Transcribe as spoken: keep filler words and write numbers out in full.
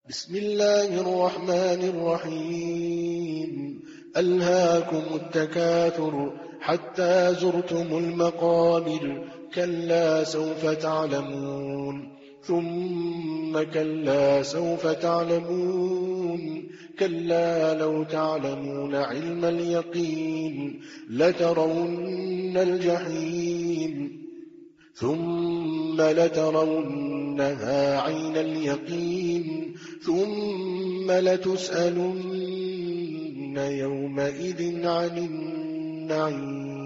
بسم الله الرحمن الرحيم ألهاكم التكاثر حتى زرتم المقابر كلا سوف تعلمون ثم كلا سوف تعلمون كلا لو تعلمون علم اليقين لترون الجحيم ثم لترونها عين اليقين ثم لتسألن يومئذ عن النعيم.